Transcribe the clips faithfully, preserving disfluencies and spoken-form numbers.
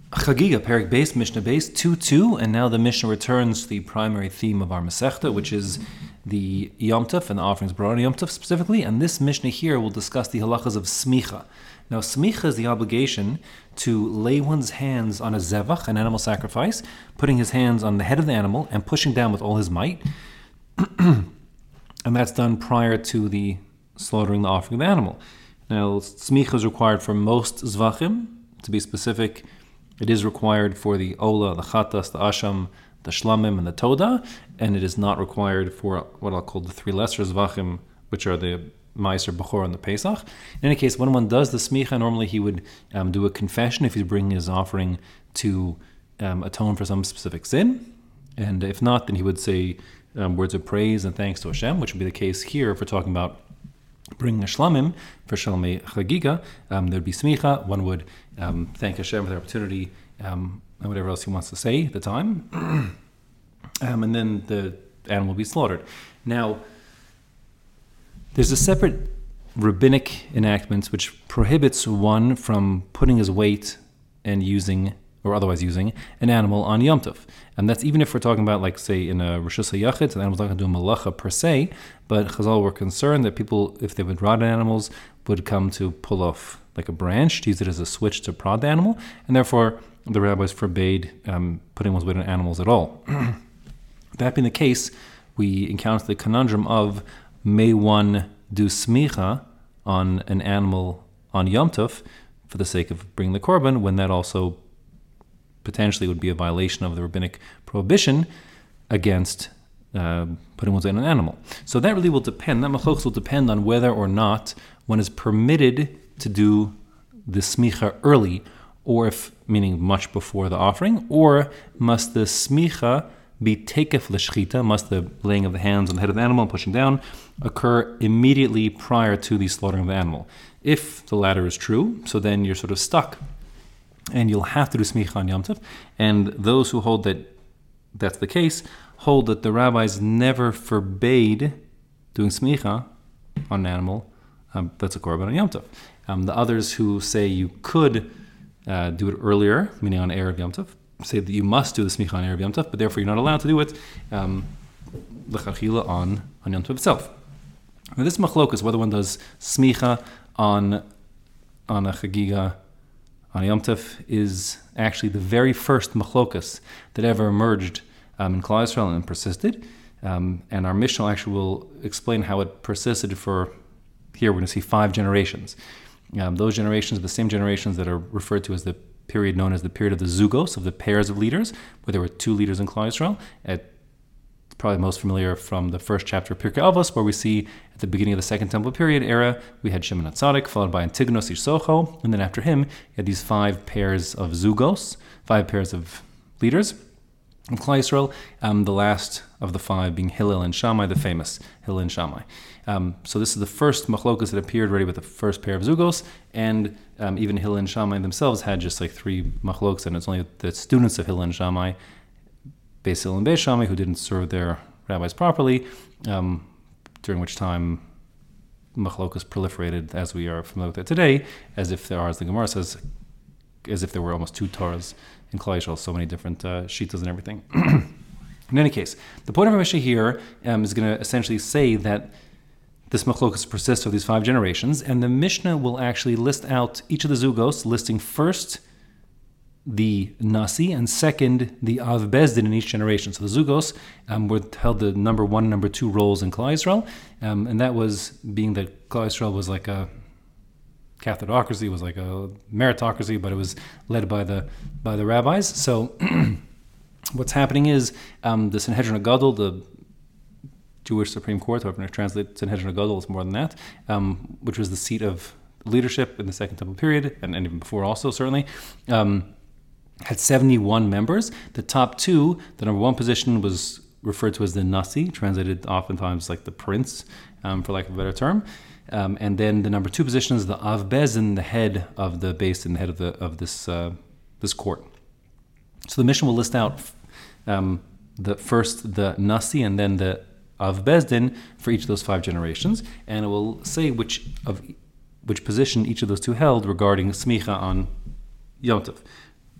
Chagiga, Perek Beis, Mishnah Beis, two two, and now the Mishnah returns to the primary theme of our Masechta, which is the Yom Tov and the offerings brought on Yom Tov specifically, and this Mishnah here will discuss the halachas of Smicha. Now, Smicha is the obligation to lay one's hands on a zevach, an animal sacrifice, putting his hands on the head of the animal and pushing down with all his might, and that's done prior to the slaughtering the offering of the animal. Now, Smicha is required for most zvachim. To be specific, it is required for the Ola, the Chatas, the Asham, the Shlamim, and the Toda, and it is not required for what I'll call the three lesser zvachim, which are the Ma'aser Bechor and the Pesach. In any case, when one does the Smicha, normally he would um, do a confession if he's bringing his offering to um, atone for some specific sin, and if not, then he would say um, words of praise and thanks to Hashem, which would be the case here if we're talking about bringing a shlamim for shalmei chagiga. Um, there'd be smicha. One would um, thank Hashem for the opportunity um, and whatever else he wants to say at the time, um, and then the animal will be slaughtered. Now, there's a separate rabbinic enactment which prohibits one from putting his weight and using, or otherwise using, an animal on Yom Tov. And that's even if we're talking about, like, say, in a Rosh Hashanah, the animal's not going to do a malacha per se, but Chazal were concerned that people, if they would rod animals, would come to pull off like a branch, to use it as a switch to prod the animal, and therefore the rabbis forbade um, putting one's weight on animals at all. That being the case, we encounter the conundrum of, may one do smicha on an animal on Yom Tov for the sake of bringing the korban, when that also potentially would be a violation of the rabbinic prohibition against uh, putting one's weight on an animal. So that really will depend, that machlokes will depend on whether or not one is permitted to do the smicha early, or if, meaning much before the offering, or must the smicha be takef l'shchita, must the laying of the hands on the head of the animal and pushing down occur immediately prior to the slaughtering of the animal. If the latter is true, so then you're sort of stuck, and you'll have to do smicha on Yom Tov. And those who hold that that's the case hold that the rabbis never forbade doing smicha on an animal um, that's a korban on Yom Tov. Um, the others who say you could uh, do it earlier, meaning on Erev Yom Tov, say that you must do the smicha on Erev Yom Tov, but therefore you're not allowed to do it um, l'chachila on, on Yom Tov itself. Now this machlokas, whether one does smicha on, on a chagiga on Yom Tov, is actually the very first machlokas that ever emerged um, in Klal Yisrael and persisted. Um, and our Mishnah actually will explain how it persisted for, here we're going to see five generations. Um, those generations are the same generations that are referred to as the period known as the period of the zugos, of the pairs of leaders, where there were two leaders in Klal Yisrael. At, probably most familiar from the first chapter of Pirkei Avos, where we see at the beginning of the Second Temple period era, we had Shimon HaTzadik, followed by Antigonus Ish Socho, and then after him, you had these five pairs of zugos, five pairs of leaders of Klal Yisrael, um, the last of the five being Hillel and Shammai, the famous Hillel and Shammai. Um, so this is the first machlokas that appeared already with the first pair of zugos, and um, even Hillel and Shammai themselves had just like three machlokas, and it's only the students of Hillel and Shammai, Beis Hillel and Beis Shammai, who didn't serve their rabbis properly, um, during which time machlokas proliferated as we are familiar with it today, as if there are, as the Gemara says, as if there were almost two Torahs in Klal Yisrael, so many different uh, shitas and everything. In any case, the point of our Mishnah here um, is going to essentially say that this machlokas persists of these five generations, and the Mishnah will actually list out each of the zugos, listing first the Nasi, and second, the Av Bezdin in each generation. So the Zugos um, were held the number one and number two roles in Klal Yisrael, um, and that was being that Klal Yisrael was like a Cathodocracy, was like a meritocracy, but it was led by the by the rabbis. So what's happening is um, the Sanhedrin Gadol, the Jewish Supreme Court, however you translate Sanhedrin Gadol, it's more than that, um, which was the seat of leadership in the Second Temple period, and, and even before also, certainly, um, had seventy-one members. The top two, the number one position was referred to as the Nasi, translated oftentimes like the prince, um, for lack of a better term. Um, and then the number two position is the Av Bezin, the head of the base and the head of the of this uh, this court. So the Mishnah will list out um, the first the Nasi and then the Av Bezdin for each of those five generations, and it will say which of which position each of those two held regarding smicha on Yom Tov.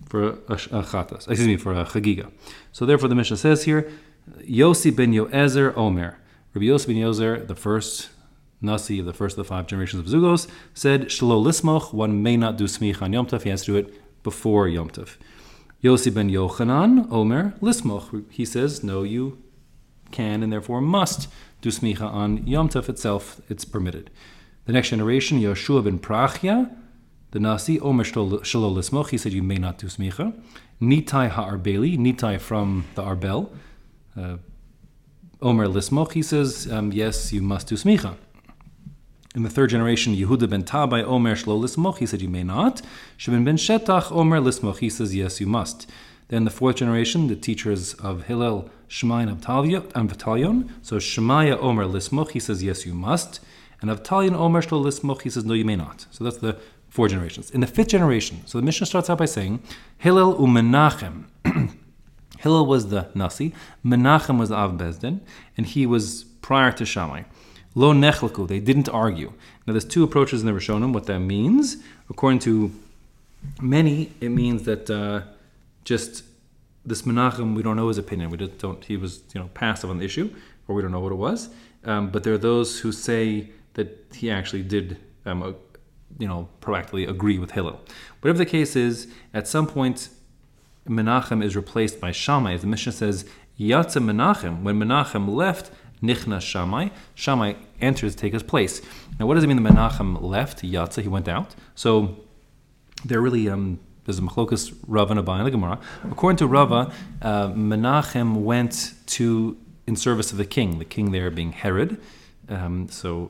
for a, a chatas, excuse me, for a chagiga. So therefore the Mishnah says here, Yossi ben Yoezer Omer. Rabbi Yossi ben Yoezer, the first Nasi of the first of the five generations of Zugos, said, Shelo lismoch, one may not do smicha on Yom Tov, he has to do it before Yom Tov. Yossi ben Yochanan Omer lismoch. He says, no, you can and therefore must do smicha on Yom Tov itself, it's permitted. The next generation, Yoshua ben Prachia, the Nasi, Omer Shelo lismoch, he said, you may not do smicha. Nitai ha'arbeli, Nitai from the Arbel, uh, Omer lismoch, he says, um, yes, you must do smicha. In the third generation, Yehuda ben Tabai, Omer Shelo lismoch, he said, you may not. Shimon ben Shetach, Omer lismoch, he says, yes, you must. Then the fourth generation, the teachers of Hillel, Shemai and Avtalion. So Shemaya Omer lismoch, he says, yes, you must. And Avtalion Omer Shelo lismoch, he says, no, you may not. So that's the four generations. In the fifth generation, so the Mishnah starts out by saying, Hillel u'Menachem. Hillel was the Nasi, Menachem was the Av Bezdin, and he was prior to Shammai. Lo nechlaku, they didn't argue. Now there's two approaches in the Rishonim, what that means. According to many, it means that uh, just this Menachem, we don't know his opinion. We just don't. He was, you know, passive on the issue, or we don't know what it was. Um, but there are those who say that he actually did, um, uh, you know, proactively agree with Hillel. Whatever the case is, at some point, Menachem is replaced by Shammai. As the Mishnah says, Yatza Menachem. When Menachem left, Nichnas Shammai. Shammai enters to take his place. Now, what does it mean that Menachem left? Yatza, he went out. So they're really. Um, There's a machlokas Rava and Abai in the Gemara. According to Rava, uh, Menachem went to in service of the king. The king there being Herod. Um, so,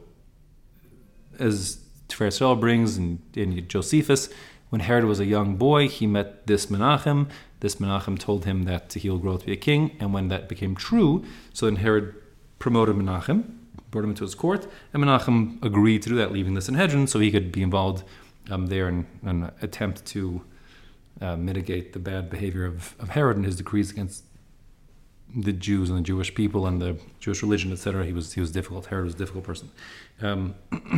as Tiferes Yisrael brings in, in Josephus, when Herod was a young boy, he met this Menachem. This Menachem told him that he'll grow to be a king, and when that became true, so then Herod promoted Menachem, brought him into his court, and Menachem agreed to do that, leaving the Sanhedrin, so he could be involved um, there in an attempt to Uh, mitigate the bad behavior of, of Herod and his decrees against the Jews and the Jewish people and the Jewish religion, et cetera. He was he was difficult. Herod was a difficult person. Um,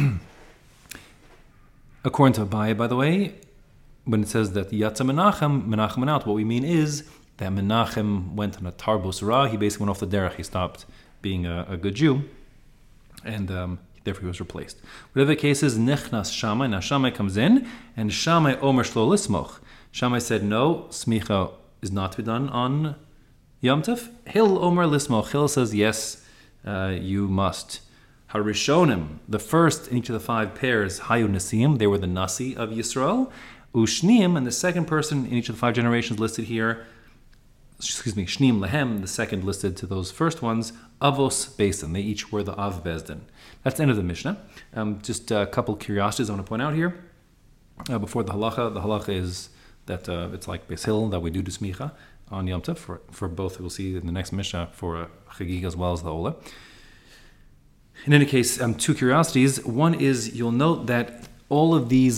according to Abaye, by the way, when it says that Yatza Menachem, Menachem went out, what we mean is that Menachem went on a tarbus ra. He basically went off the derech. He stopped being a, a good Jew, and um, therefore he was replaced. Whatever the case is, Nichnas Shammai. Now Shammai comes in, and Shammai Omer Shelo lismoch. Shammai said, no, smicha is not to be done on Yom Tov. Hillel Omer lismoch. Hillel says, yes, uh, you must. Harishonim, the first in each of the five pairs, Hayu Nasiim, they were the Nasi of Yisrael. Ushniim, and the second person in each of the five generations listed here, excuse me, Shniim Lehem, the second listed to those first ones, Avos Beis-Din. They each were the Av Bezdin. That's the end of the Mishnah. Um, just a couple curiosities I want to point out here. Uh, before the halacha, the halacha is that uh, it's like Beis Hillel, that we do do smicha on Yom Tov, for, for both, we'll see in the next Mishnah, for uh, Chagig as well as the Ola. In any case, um, two curiosities. One is, you'll note that all of these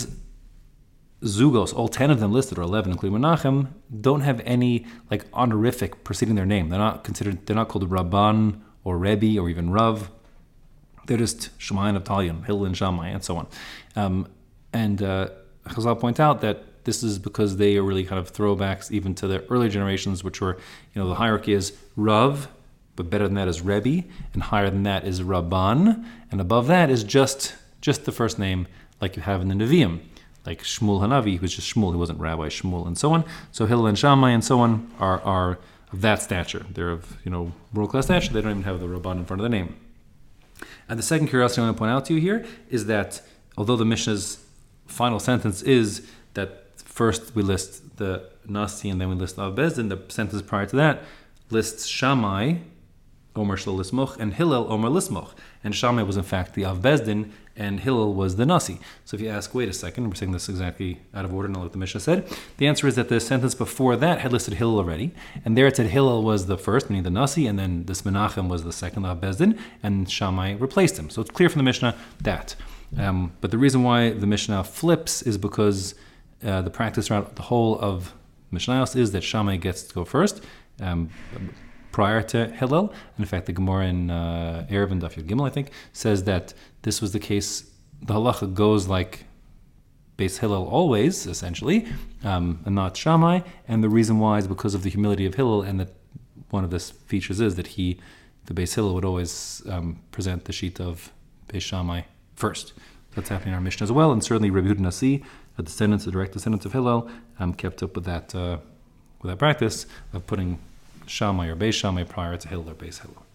Zugos, all ten of them listed, or eleven, including Menachem, don't have any like honorific preceding their name. They're not considered, they're not called Rabban, or Rebbe, or even Rav. They're just Shemai and Avtalion, Hillel and Shammai, and so on. Um, and uh, Chazal point out that this is because they are really kind of throwbacks even to the earlier generations, which were, you know, the hierarchy is Rav, but better than that is Rebbe, and higher than that is Rabban, and above that is just just the first name, like you have in the Nevi'im, like Shmuel Hanavi, who was just Shmuel, he wasn't Rabbi Shmuel, and so on. So Hillel and Shammai and so on are are of that stature. They're of, you know, world-class stature. They don't even have the Rabban in front of the name. And the second curiosity I want to point out to you here is that although the Mishnah's final sentence is that first we list the Nasi and then we list Av Bezdin, the sentence prior to that lists Shammai, Omer Shelo lismoch, and Hillel, Omer lismoch. And Shammai was in fact the Av Bezdin, and Hillel was the Nasi. So if you ask, wait a second, we're saying this exactly out of order, not like the Mishnah said. The answer is that the sentence before that had listed Hillel already, and there it said Hillel was the first, meaning the Nasi, and then this Menachem was the second Av Bezdin, and Shammai replaced him. So it's clear from the Mishnah that. Um, but the reason why the Mishnah flips is because Uh, the practice around the whole of Mishnayos is that Shammai gets to go first, um, prior to Hillel. And in fact, the Gemara in uh, Erev and Daf Yud Gimel, I think, says that this was the case. The halacha goes like Beis Hillel always, essentially, um, and not Shammai. And the reason why is because of the humility of Hillel, and that one of the features is that he, the Beis Hillel, would always um, present the sheet of Beis Shammai first. That's happening in our Mishnah as well, and certainly Rabbi Yehuda Nasi, the descendants, the direct descendants of Hillel, um, kept up with that uh, with that practice of putting Shammai or Beis Shammai prior to Hillel or Beis Hillel.